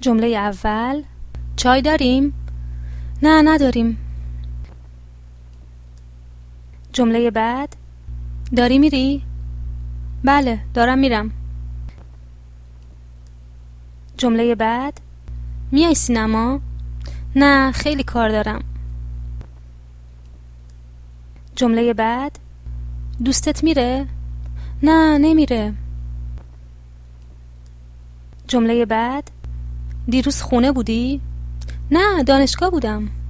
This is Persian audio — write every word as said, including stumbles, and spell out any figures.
جمله اول: چای داریم؟ نه نداریم. جمله بعد: داری میری؟ بله دارم میرم. جمله بعد: میای سینما؟ نه خیلی کار دارم. جمله بعد: دوستت میره؟ نه نمیره. جمله بعد: دیروز خونه بودی؟ نه دانشگاه بودم.